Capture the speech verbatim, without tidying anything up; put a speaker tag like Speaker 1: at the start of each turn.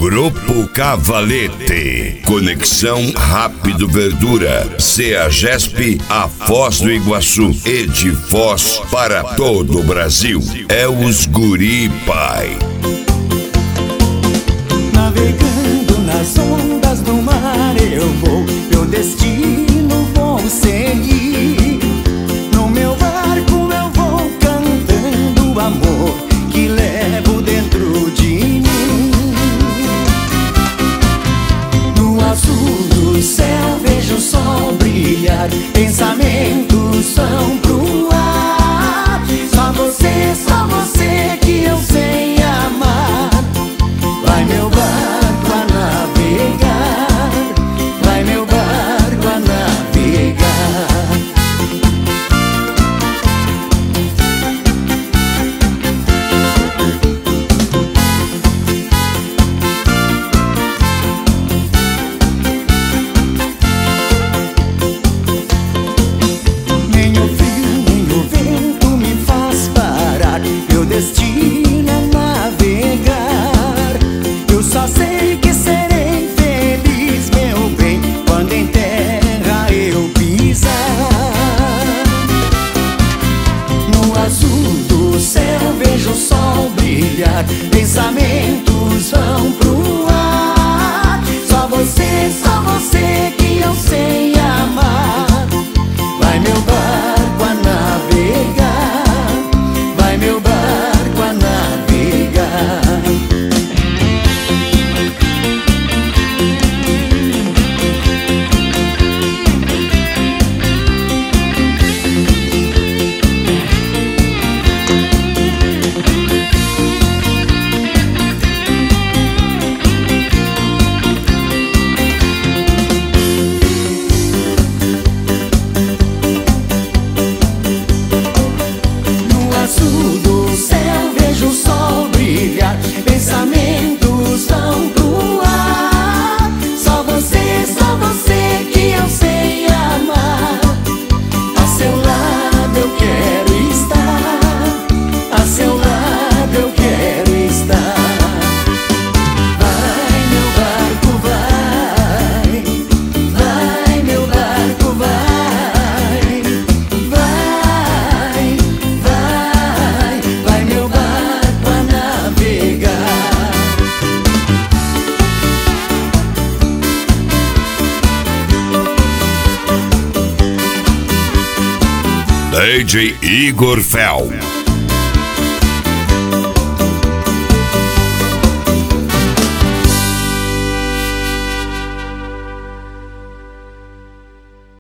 Speaker 1: Grupo Cavalete, Conexão Rápido Verdura, CEAGESP, a Foz do Iguaçu e de Foz para todo o Brasil. É os Guri Pai.
Speaker 2: Navegando nas ondas do mar eu vou, meu destino vou seguir. No meu barco eu vou cantando o amor que levo dentro de mim. No azul do céu vejo o sol brilhar, pensamentos vão pro ar. Só você, só você que eu sei amar. Vai meu barco a navegar, vai meu barco a navegar. Nem o frio, nem o vento me faz parar, meu destino é navegar. Eu só sei que serei feliz, meu bem, quando em terra eu pisar. No azul do céu vejo o sol brilhar, pensamentos vão pro ar. Só você, só você que eu sei amar. Vai meu barco a navegar, vai meu barco a navegar. No azul do céu vejo o sol brilhar, pensamentos vão pro ar. Só você, só você que eu sei amar. A seu lado eu quero estar, a seu lado eu quero estar. Vai meu barco, vai, vai meu barco, vai, vai, vai, vai meu barco a navegar.
Speaker 1: D J Igor Fel.